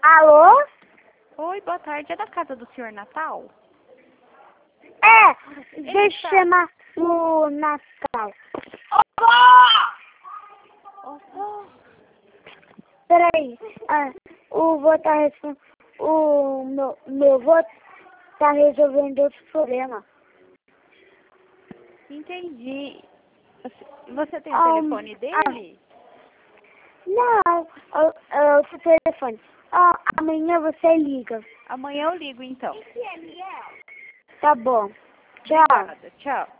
Alô? Oi, boa tarde. É da casa do senhor Natal? Deixa eu chamar o Natal. Peraí, o vô tá meu vô tá resolvendo outro problema. Entendi. Você tem o telefone dele? Não, o seu telefone. Amanhã você liga. Amanhã eu ligo, então. Tá bom. Tchau. Obrigada. Tchau.